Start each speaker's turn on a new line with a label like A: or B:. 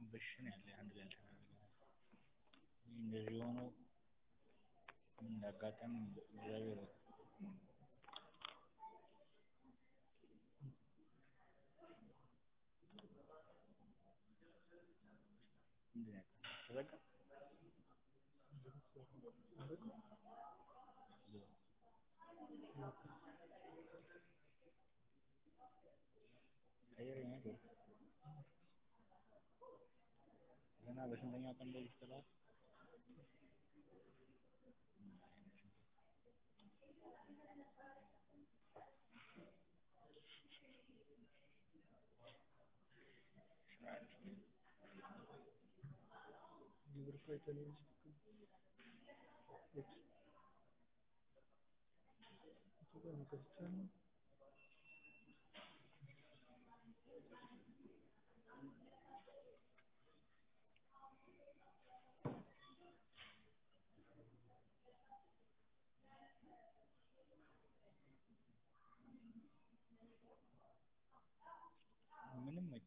A: በሽን ያለ አንድ ላይ እንደዚህ ሆኖ እንዳጋጣሚ እግዚአብሔር ተዘጋ አየር ነገር ገና በስንተኛው ቀን ላይ ይስተላል ግብር ፈይተን እሱ ጋር ነው